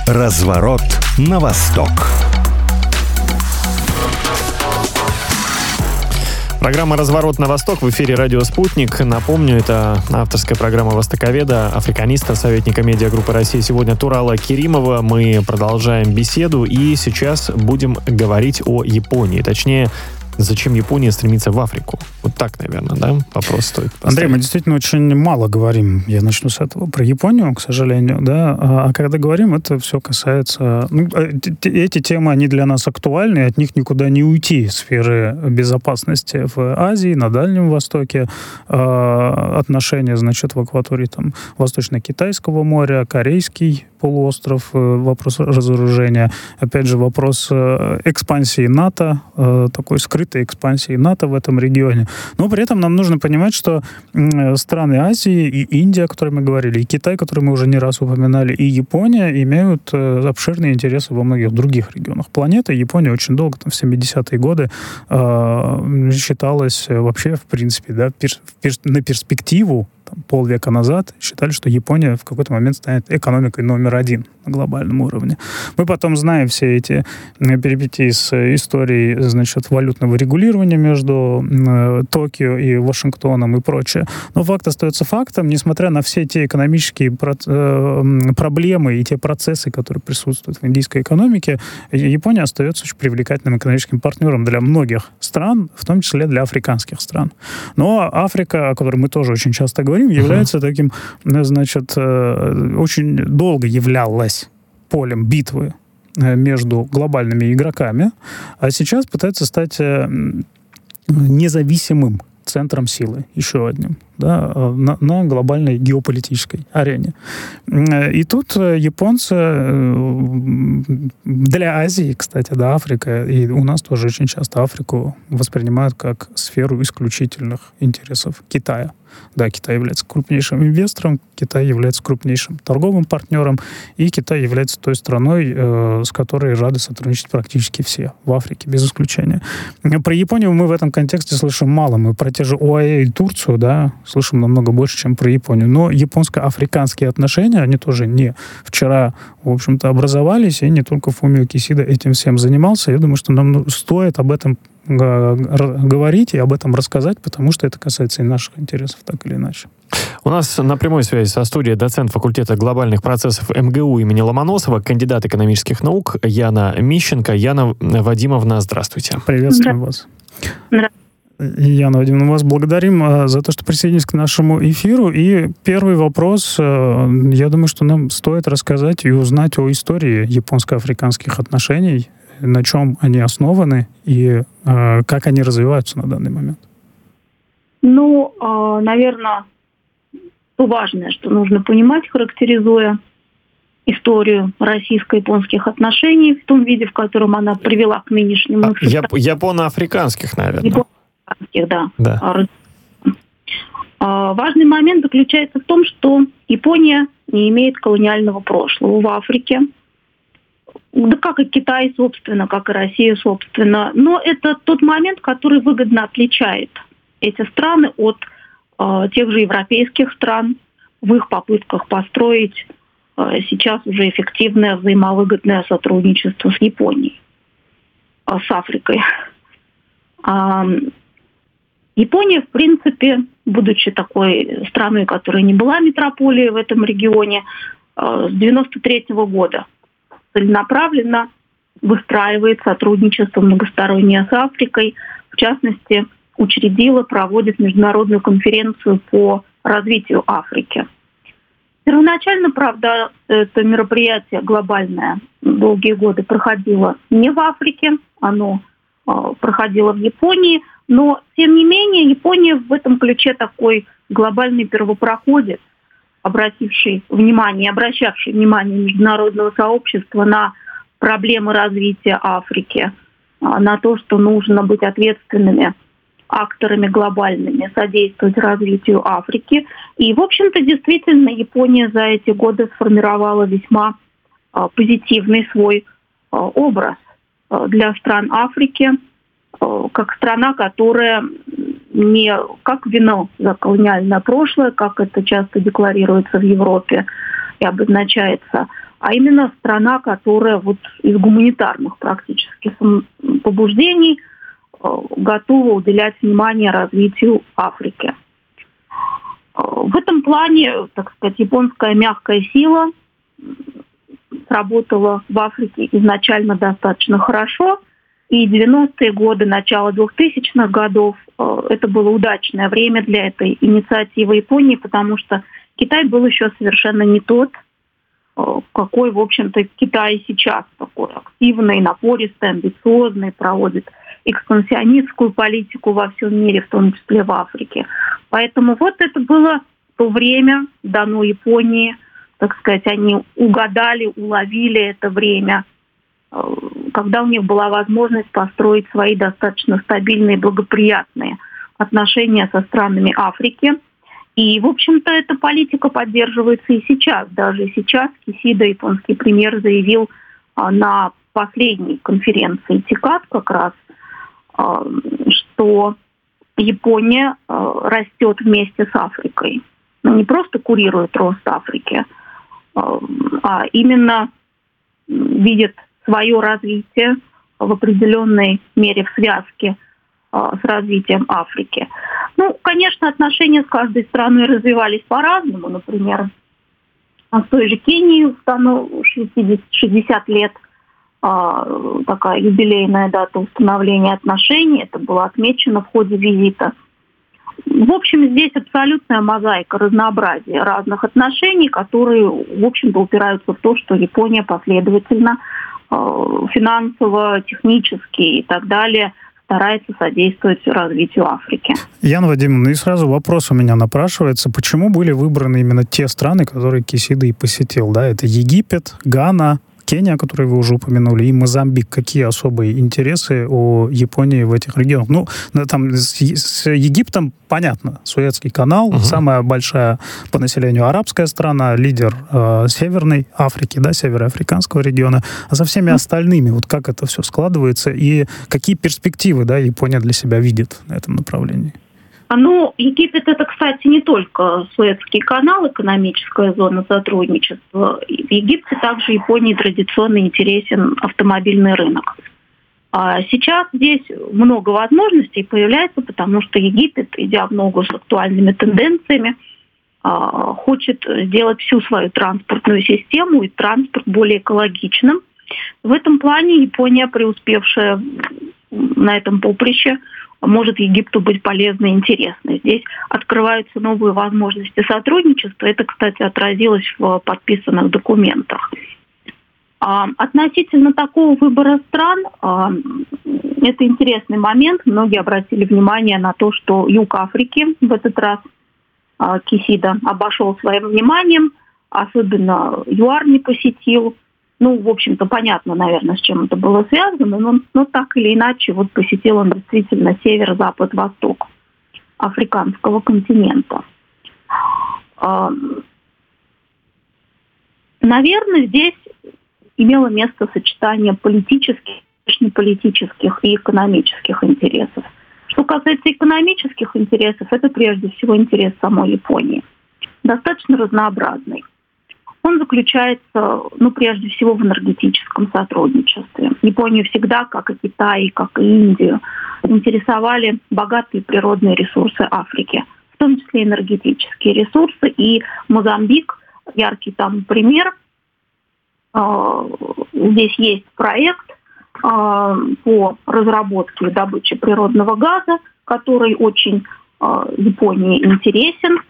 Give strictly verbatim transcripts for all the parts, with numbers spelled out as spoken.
Разворот на восток. Программа «Разворот на восток» в эфире «Радио Спутник». Напомню, это авторская программа востоковеда, африканиста, советника медиагруппы России «Сегодня» Турала Керимова. Мы продолжаем беседу и сейчас будем говорить о Японии. Точнее, зачем Япония стремится в Африку? Вот так, наверное, да? Вопрос стоит поставить. Андрей, мы действительно очень мало говорим, я начну с этого, про Японию, к сожалению, да, а когда говорим, это все касается... Ну, эти темы, они для нас актуальны, от них никуда не уйти. Сферы безопасности в Азии, на Дальнем Востоке, отношения, значит, в акватории там Восточно-Китайского моря, Корейский полуостров, вопрос разоружения, опять же, вопрос экспансии НАТО, такой скрытой экспансии НАТО в этом регионе. Но при этом нам нужно понимать, что страны Азии и Индия, о которой мы говорили, и Китай, который мы уже не раз упоминали, и Япония имеют обширные интересы во многих других регионах планеты. Япония очень долго, там, в семидесятые годы, считалась вообще, в принципе, да, на перспективу, там, полвека назад считали, что Япония в какой-то момент станет экономикой номер один на глобальном уровне. Мы потом знаем все эти перипетии с историей, значит, валютного регулирования между э, Токио и Вашингтоном и прочее. Но факт остается фактом, несмотря на все те экономические про- э, проблемы и те процессы, которые присутствуют в индийской экономике, Япония остается очень привлекательным экономическим партнером для многих стран, в том числе для африканских стран. Но Африка, о которой мы тоже очень часто говорим, является таким, значит, очень долго являлась полем битвы между глобальными игроками, а сейчас пытается стать независимым центром силы, еще одним, да, на, на глобальной геополитической арене. И тут японцы для Азии, кстати, да, Африка, и у нас тоже очень часто Африку воспринимают как сферу исключительных интересов Китая. Да, Китай является крупнейшим инвестором, Китай является крупнейшим торговым партнером, и Китай является той страной, э, с которой рады сотрудничать практически все в Африке, без исключения. Про Японию мы в этом контексте слышим мало. Мы про те же ОАЭ и Турцию, да, слышим намного больше, чем про Японию. Но японско-африканские отношения, они тоже не вчера, в общем-то, образовались, и не только Фумио Кисида этим всем занимался. Я думаю, что нам стоит об этом говорить и об этом рассказать, потому что это касается и наших интересов, так или иначе. У нас на прямой связи со студией доцент факультета глобальных процессов эм гэ у имени Ломоносова, кандидат экономических наук Яна Мищенко. Яна Вадимовна, здравствуйте. Приветствуем да. вас. Да. Яна Вадимовна, мы вас благодарим за то, что присоединились к нашему эфиру. И первый вопрос, я думаю, что нам стоит рассказать и узнать о истории японско-африканских отношений, на чем они основаны и э, как они развиваются на данный момент? Ну, э, наверное, то важное, что нужно понимать, характеризуя историю российско-японских отношений в том виде, в котором она привела к нынешнему... А, яп- японо-африканских, наверное. Японо-африканских, да. да. Э, важный момент заключается в том, что Япония не имеет колониального прошлого в Африке. Да как и Китай, собственно, как и Россия, собственно. Но это тот момент, который выгодно отличает эти страны от э, тех же европейских стран в их попытках построить э, сейчас уже эффективное взаимовыгодное сотрудничество с Японией, э, с Африкой. А, Япония, в принципе, будучи такой страной, которая не была метрополией в этом регионе, э, с девяносто третьего года целенаправленно выстраивает сотрудничество многостороннее с Африкой. В частности, учредила, проводит международную конференцию по развитию Африки. Первоначально, правда, это мероприятие глобальное долгие годы проходило не в Африке, оно э, проходило в Японии, но, тем не менее, Япония в этом ключе такой глобальный первопроходец, обративший внимание, обращавший внимание международного сообщества на проблемы развития Африки, на то, что нужно быть ответственными акторами глобальными, содействовать развитию Африки. И, в общем-то, действительно, Япония за эти годы сформировала весьма позитивный свой образ для стран Африки, как страна, которая не как вино за колониальное прошлое, как это часто декларируется в Европе и обозначается, а именно страна, которая вот из гуманитарных практически побуждений готова уделять внимание развитию Африки. В этом плане, так сказать, японская мягкая сила сработала в Африке изначально достаточно хорошо. И девяностые годы, начало двухтысячных годов это было удачное время для этой инициативы Японии, потому что Китай был еще совершенно не тот, какой, в общем-то, Китай сейчас, такой активный, напористый, амбициозный, проводит экспансионистскую политику во всем мире, в том числе в Африке. Поэтому вот это было то время, дано Японии, так сказать, они угадали, уловили это время, когда у них была возможность построить свои достаточно стабильные, благоприятные отношения со странами Африки. И, в общем-то, эта политика поддерживается и сейчас. Даже сейчас Кисида, японский премьер, заявил на последней конференции ТИКАД как раз, что Япония растет вместе с Африкой. Не просто курирует рост Африки, а именно видит свое развитие в определенной мере в связке с развитием Африки. Ну, конечно, отношения с каждой страной развивались по-разному. Например, с той же Кенией шестьдесят лет, такая юбилейная дата установления отношений. Это было отмечено в ходе визита. В общем, здесь абсолютная мозаика разнообразия разных отношений, которые, в общем-то, упираются в то, что Япония последовательно финансово, технически и так далее старается содействовать развитию Африки. Яна Вадимовна, и сразу вопрос у меня напрашивается. Почему были выбраны именно те страны, которые Кисида и посетил? Да, это Египет, Гана, Кения, которую вы уже упомянули, и Мозамбик. Какие особые интересы у Японии в этих регионах? Ну, там с, с Египтом понятно. Суэцкий канал, угу. Самая большая по населению арабская страна, лидер э, Северной Африки, да, североафриканского региона. А со всеми остальными, вот как это все складывается и какие перспективы, да, Япония для себя видит на этом направлении? Ну, Египет — это, кстати, не только Суэцкий канал, экономическая зона сотрудничества. В Египте также Японии традиционно интересен автомобильный рынок. А сейчас здесь много возможностей появляется, потому что Египет, идя в ногу с актуальными тенденциями, хочет сделать всю свою транспортную систему и транспорт более экологичным. В этом плане Япония, преуспевшая на этом поприще, может Египту быть полезной и интересной. Здесь открываются новые возможности сотрудничества. Это, кстати, отразилось в подписанных документах. А относительно такого выбора стран, а, это интересный момент. Многие обратили внимание на то, что юг Африки в этот раз а, Кисида обошел своим вниманием, особенно ЮАР не посетил. Ну, в общем-то, понятно, наверное, с чем это было связано, но, но так или иначе, вот посетил он действительно север, запад, восток африканского континента. Наверное, здесь имело место сочетание политических, внешнеполитических и экономических интересов. Что касается экономических интересов, это прежде всего интерес самой Японии. Достаточно разнообразный. Он заключается, ну, прежде всего, в энергетическом сотрудничестве. Японию всегда, как и Китай, как и Индию, интересовали богатые природные ресурсы Африки, в том числе энергетические ресурсы. И Мозамбик, яркий там пример. Здесь есть проект по разработке и добыче природного газа, который очень Японии интересен,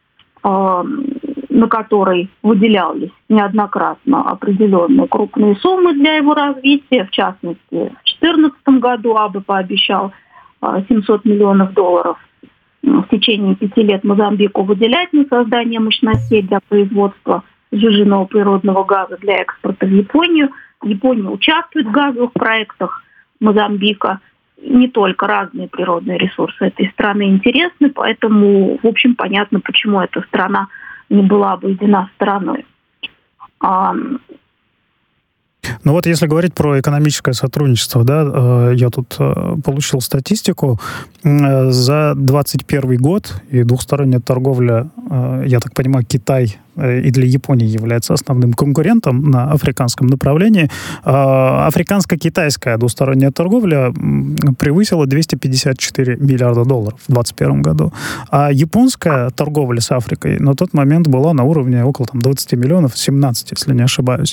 на который выделялись неоднократно определенные крупные суммы для его развития. В частности, в две тысячи четырнадцатом году Абе пообещал семьсот миллионов долларов в течение пяти лет Мозамбику выделять на создание мощностей для производства сжиженного природного газа для экспорта в Японию. Япония участвует в газовых проектах Мозамбика. Не только разные природные ресурсы этой страны интересны, поэтому, в общем, понятно, почему эта страна не была обойдена стороной. А... Ну вот если говорить про экономическое сотрудничество, да, я тут получил статистику. За двадцать первый год и двухсторонняя торговля, я так понимаю, Китай и для Японии является основным конкурентом на африканском направлении. Африканско-китайская двусторонняя торговля превысила двести пятьдесят четыре миллиарда долларов в двадцать первом году. А японская торговля с Африкой на тот момент была на уровне около там, двадцать миллионов, семнадцать, если не ошибаюсь.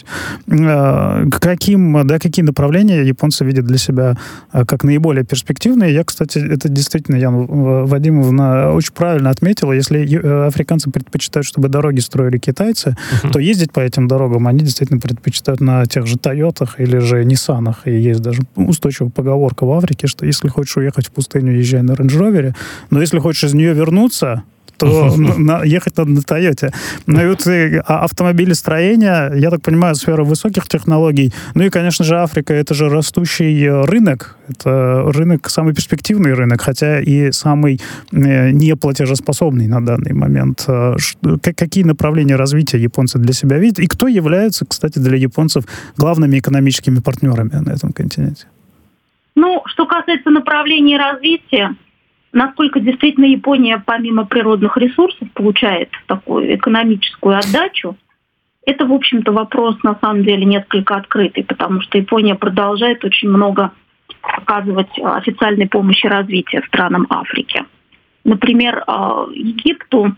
Каким, да, какие направления японцы видят для себя как наиболее перспективные? Я, кстати, это действительно, Яна Вадимовна очень правильно отметила. Если африканцы предпочитают, чтобы дороги строили китайцы, uh-huh. то ездить по этим дорогам они действительно предпочитают на тех же Тойотах или же Ниссанах. И есть даже устойчивая поговорка в Африке, что если хочешь уехать в пустыню, езжай на Рейндж-Ровере, но если хочешь из нее вернуться, то на, ехать надо на Тойоте. Ну и вот и автомобилестроение, я так понимаю, сфера высоких технологий. Ну и, конечно же, Африка — это же растущий рынок. Это рынок, самый перспективный рынок, хотя и самый неплатежеспособный на данный момент. Какие направления развития японцы для себя видят? И кто является, кстати, для японцев главными экономическими партнерами на этом континенте? Ну, что касается направления развития, насколько действительно Япония помимо природных ресурсов получает такую экономическую отдачу, это, в общем-то, вопрос на самом деле несколько открытый, потому что Япония продолжает очень много оказывать официальной помощи развития странам Африки. Например, Египту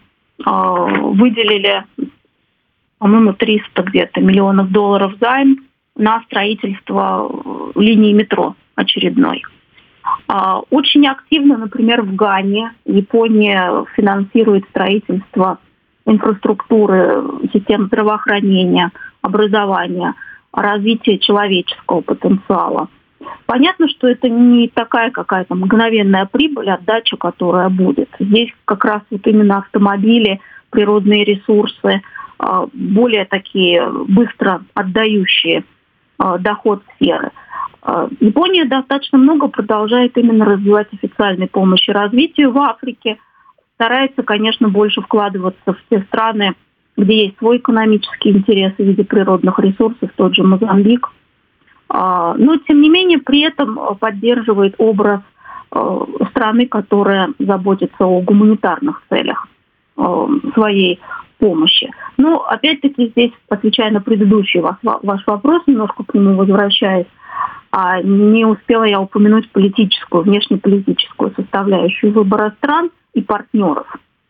выделили, по-моему, триста где-то миллионов долларов займ на строительство линии метро очередной. Очень активно, например, в Гане Япония финансирует строительство инфраструктуры, систем здравоохранения, образования, развития человеческого потенциала. Понятно, что это не такая какая-то мгновенная прибыль, отдача, которая будет. Здесь как раз вот именно автомобили, природные ресурсы, более такие быстро отдающие доход сферы. Япония достаточно много продолжает именно развивать официальной помощи развитию в Африке. Старается, конечно, больше вкладываться в те страны, где есть свой экономический интерес в виде природных ресурсов, тот же Мозамбик. Но, тем не менее, при этом поддерживает образ страны, которая заботится о гуманитарных целях своей помощи. Но, опять-таки, здесь, отвечая на предыдущий ваш, ваш вопрос, немножко к нему возвращаясь, а не успела я упомянуть политическую, внешнеполитическую составляющую выбора стран и партнеров.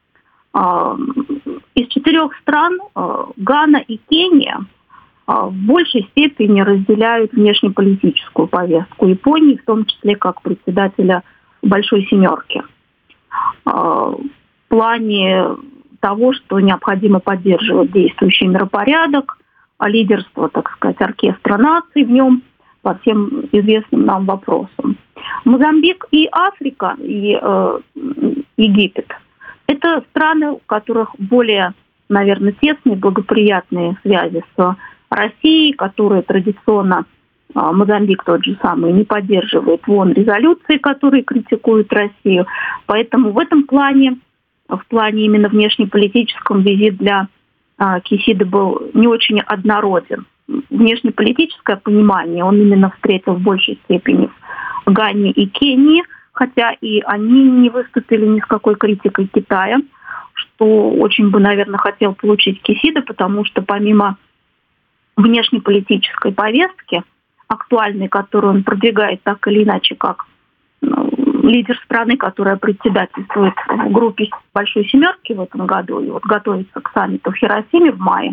Из четырех стран Гана и Кения в большей степени разделяют внешнеполитическую повестку Японии, в том числе как председателя Большой Семерки. В плане того, что необходимо поддерживать действующий миропорядок, лидерство, так сказать, оркестра наций в нем по всем известным нам вопросам. Мозамбик и Африка, и э, Египет – это страны, у которых более, наверное, тесные, благоприятные связи с Россией, которые традиционно, э, Мозамбик тот же самый, не поддерживает вон резолюции, которые критикуют Россию. Поэтому в этом плане, в плане именно внешнеполитическом, визит для э, Кисиды был не очень однороден. Внешнеполитическое понимание он именно встретил в большей степени в Гане и Кении, хотя и они не выступили ни с какой критикой Китая, что очень бы, наверное, хотел получить Кисида, потому что помимо внешнеполитической повестки, актуальной, которую он продвигает так или иначе, как ну, лидер страны, которая председательствует в группе Большой Семерки в этом году и вот готовится к саммиту в Хиросиме в мае.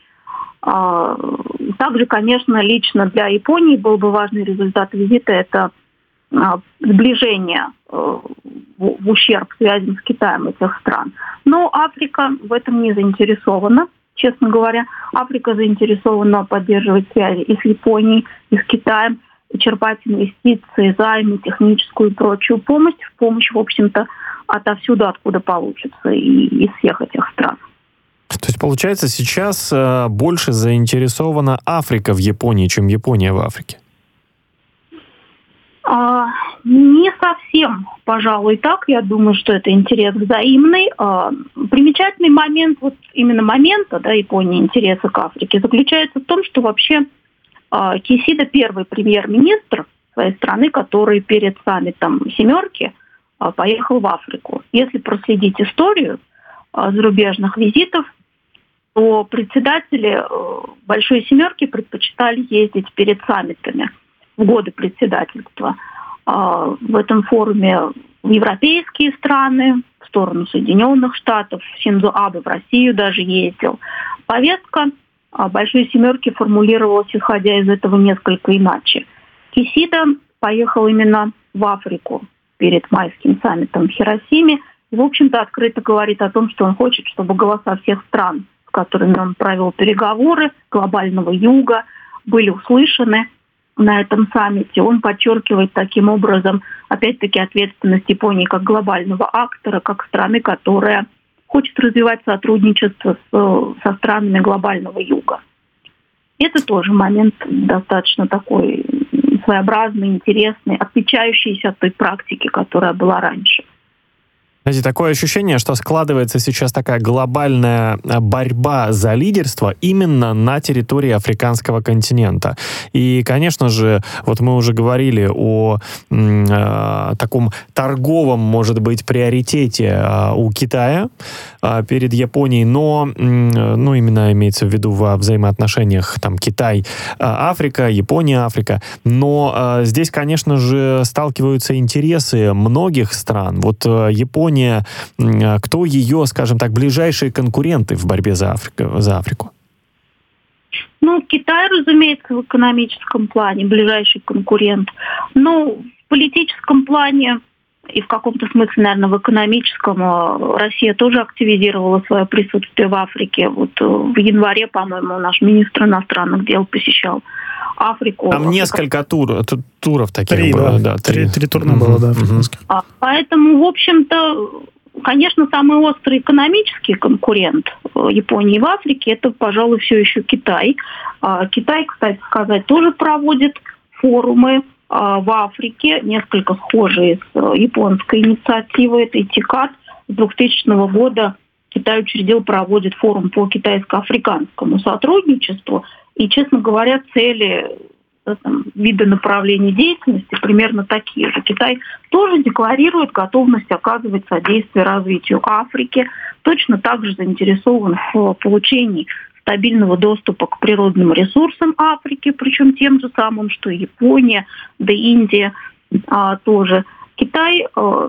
Также, конечно, лично для Японии был бы важный результат визита – это сближение в ущерб связям с Китаем этих стран. Но Африка в этом не заинтересована, честно говоря. Африка заинтересована поддерживать связи и с Японией, и с Китаем, и черпать инвестиции, займы, техническую и прочую помощь, помощь, в общем-то, отовсюду, откуда получится, и из всех этих стран. То есть, получается, сейчас э, больше заинтересована Африка в Японии, чем Япония в Африке? А, не совсем, пожалуй, так. Я думаю, что это интерес взаимный. А, примечательный момент, вот именно момента, да, Японии интереса к Африке, заключается в том, что вообще а, Кисида первый премьер-министр своей страны, который перед саммитом «семерки» а, поехал в Африку. Если проследить историю а, зарубежных визитов то председатели Большой Семерки предпочитали ездить перед саммитами в годы председательства. В этом форуме европейские страны, в сторону Соединенных Штатов, Синдзо Абе в Россию даже ездил. Повестка Большой Семерки формулировалась, исходя из этого, несколько иначе. Кисида поехал именно в Африку перед майским саммитом в Хиросиме и, в общем-то, открыто говорит о том, что он хочет, чтобы голоса всех стран, с которыми он провел переговоры, глобального юга, были услышаны на этом саммите. Он подчеркивает таким образом, опять-таки, ответственность Японии как глобального актора, как страны, которая хочет развивать сотрудничество с, со странами глобального юга. Это тоже момент достаточно такой своеобразный, интересный, отличающийся от той практики, которая была раньше. Знаете, такое ощущение, что складывается сейчас такая глобальная борьба за лидерство именно на территории африканского континента. И, конечно же, вот мы уже говорили о э, таком торговом, может быть, приоритете э, у Китая э, перед Японией, но, э, ну, именно имеется в виду во взаимоотношениях там Китай-Африка, Япония-Африка. Но э, здесь, конечно же, сталкиваются интересы многих стран. Вот э, Япония, кто ее, скажем так, ближайшие конкуренты в борьбе за Африку? За Африку? Ну, Китай, разумеется, в экономическом плане ближайший конкурент. Но в политическом плане и в каком-то смысле, наверное, в экономическом Россия тоже активизировала свое присутствие в Африке. Вот в январе, по-моему, наш министр иностранных дел посещал Африку. Там несколько тур, ту, туров таких три, было. Да. Да, три. Три, три турна было, да, африканских. А, поэтому, в общем-то, конечно, самый острый экономический конкурент Японии в Африке – это, пожалуй, все еще Китай. Китай, кстати сказать, тоже проводит форумы в Африке, несколько схожие с японской инициативой. Это ТИКАД. С двухтысячного года Китай учредил, проводит форум по китайско-африканскому сотрудничеству. И, честно говоря, цели, там, виды направлений деятельности примерно такие же. Китай тоже декларирует готовность оказывать содействие развитию Африки, точно так же заинтересован в получении стабильного доступа к природным ресурсам Африки, причем тем же самым, что и Япония, да и Индия а, тоже. Китай а,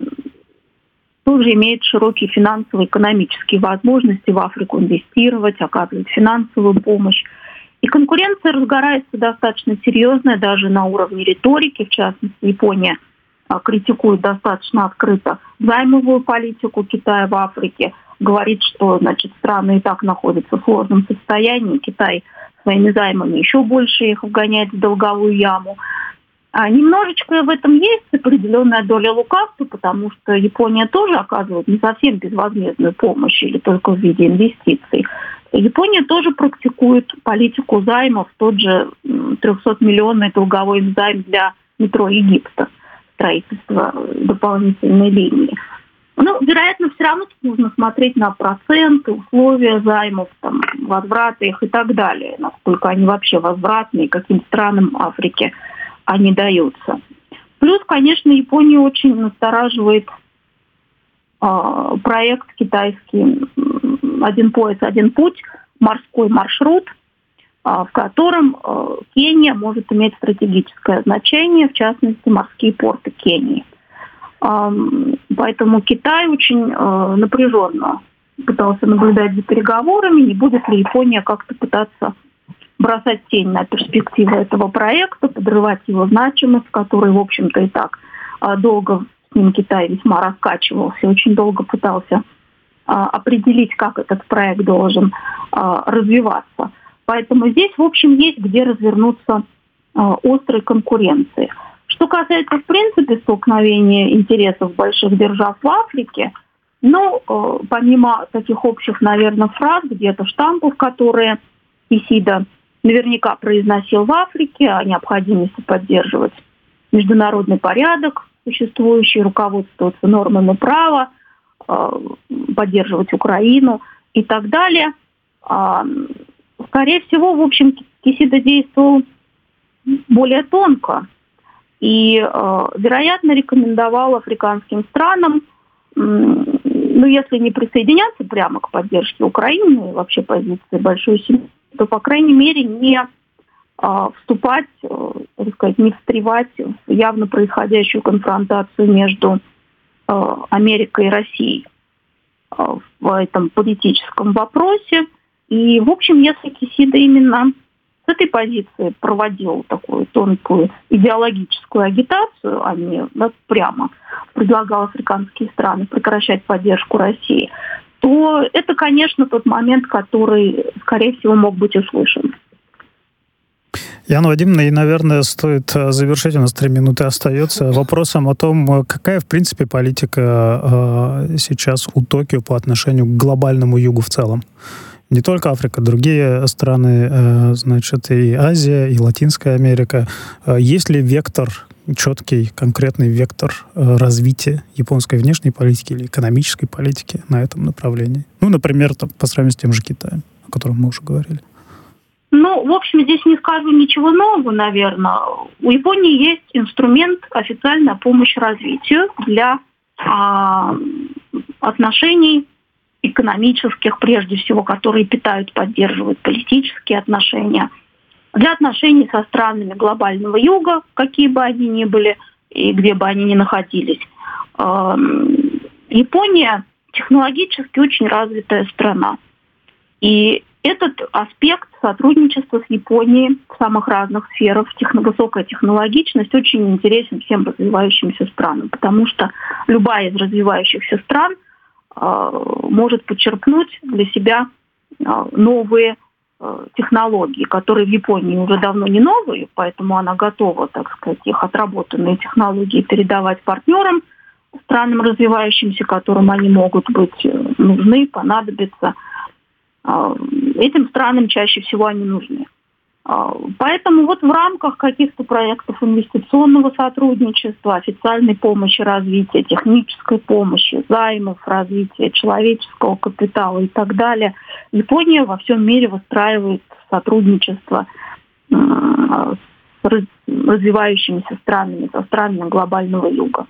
тоже имеет широкие финансовые, экономические возможности в Африку инвестировать, оказывать финансовую помощь. И конкуренция разгорается достаточно серьезная, даже на уровне риторики. В частности, Япония а, критикует достаточно открыто займовую политику Китая в Африке. Говорит, что, значит, страны и так находятся в сложном состоянии. Китай своими займами еще больше их вгоняет в долговую яму. А немножечко в этом есть определенная доля лукавства, потому что Япония тоже оказывает не совсем безвозмездную помощь или только в виде инвестиций. Япония тоже практикует политику займов, тот же трехсотмиллионный долговой займ для метро Египта, строительство дополнительной линии. Ну, вероятно, все равно нужно смотреть на проценты, условия займов, там, возвраты их и так далее, насколько они вообще возвратные, каким странам Африки они даются. Плюс, конечно, Японию очень настораживает э, проект китайский «Один пояс, один путь», морской маршрут, э, в котором э, Кения может иметь стратегическое значение, в частности, морские порты Кении. Поэтому Китай очень э, напряженно пытался наблюдать за переговорами, не будет ли Япония как-то пытаться бросать тень на перспективы этого проекта, подрывать его значимость, который, в общем-то, и так э, долго с ним Китай весьма раскачивался, очень долго пытался э, определить, как этот проект должен э, развиваться. Поэтому здесь, в общем, есть где развернуться э, острой конкуренции. Что касается, в принципе, столкновения интересов больших держав в Африке, ну, э, помимо таких общих, наверное, фраз, где-то штампов, которые Кисида наверняка произносил в Африке, о необходимости поддерживать международный порядок, существующий, руководствоваться нормами права, э, поддерживать Украину и так далее. Э, скорее всего, в общем, Кисида действовал более тонко. И, э, вероятно, рекомендовал африканским странам э, ну, если не присоединяться прямо к поддержке Украины, вообще позиции большой семьи, то, по крайней мере, не а, вступать, а, так сказать, не встревать в явно происходящую конфронтацию между а, Америкой и Россией а, в этом политическом вопросе. И, в общем, если Кисида именно с этой позиции проводил такую тонкую идеологическую агитацию, а не да, прямо предлагал африканские страны прекращать поддержку России, то это, конечно, тот момент, который, скорее всего, мог быть услышан. Яна Вадимовна, и, наверное, стоит завершить, у нас три минуты остается, вопросом о том, какая, в принципе, политика э, сейчас у Токио по отношению к глобальному югу в целом. Не только Африка, другие страны, значит, и Азия, и Латинская Америка. Есть ли вектор, четкий, конкретный вектор развития японской внешней политики или экономической политики на этом направлении? Ну, например, там, по сравнению с тем же Китаем, о котором мы уже говорили. Ну, в общем, здесь не скажу ничего нового, наверное. У Японии есть инструмент официальная помощь развитию для а, отношений экономических, прежде всего, которые питают, поддерживают политические отношения, для отношений со странами глобального юга, какие бы они ни были и где бы они ни находились. Япония технологически очень развитая страна. И этот аспект сотрудничества с Японией в самых разных сферах, техно- высокая технологичность, очень интересен всем развивающимся странам, потому что любая из развивающихся стран может подчеркнуть для себя новые технологии, которые в Японии уже давно не новые, поэтому она готова, так сказать, их отработанные технологии передавать партнерам, странам развивающимся, которым они могут быть нужны, понадобятся. Этим странам чаще всего они нужны. Поэтому вот в рамках каких-то проектов инвестиционного сотрудничества, официальной помощи развития, технической помощи, займов, развития человеческого капитала и так далее, Япония во всем мире выстраивает сотрудничество с развивающимися странами, со странами глобального юга.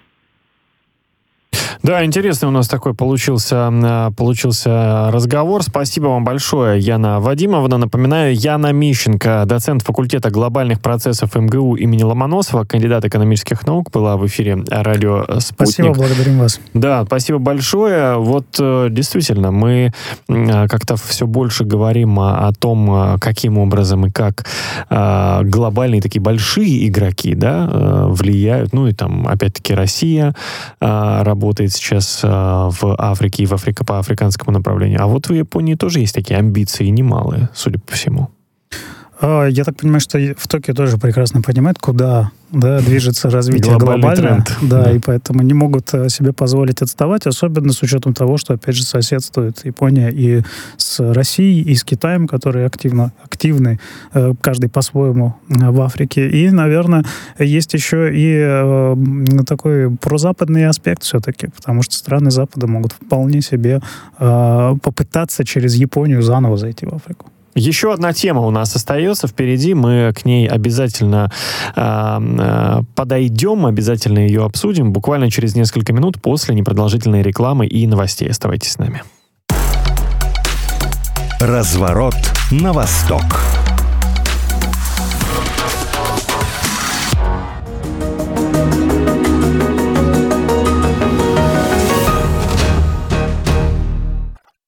Да, интересный у нас такой получился, получился разговор. Спасибо вам большое, Яна Вадимовна. Напоминаю, Яна Мищенко, доцент факультета глобальных процессов эм гэ у имени Ломоносова, кандидат экономических наук, была в эфире радио «Спутник». Спасибо, благодарим вас. Да, спасибо большое. Вот действительно, мы как-то все больше говорим о, о том, каким образом и как э, глобальные такие большие игроки, да, э, влияют. Ну и там, опять-таки, Россия э, работает сейчас э, в Африке и в Африке по африканскому направлению. А вот в Японии тоже есть такие амбиции немалые, судя по всему. Я так понимаю, что в Токио тоже прекрасно понимают, куда да, движется развитие глобальный глобально. Тренд. Да, Да, и поэтому не могут себе позволить отставать, особенно с учетом того, что, опять же, соседствует Япония и с Россией, и с Китаем, которые активно, активны, каждый по-своему в Африке. И, наверное, есть еще и такой прозападный аспект все-таки, потому что страны Запада могут вполне себе попытаться через Японию заново зайти в Африку. Еще одна тема у нас остается впереди. Мы к ней обязательно э, э, подойдем, обязательно ее обсудим буквально через несколько минут после непродолжительной рекламы и новостей. Оставайтесь с нами. Разворот на восток.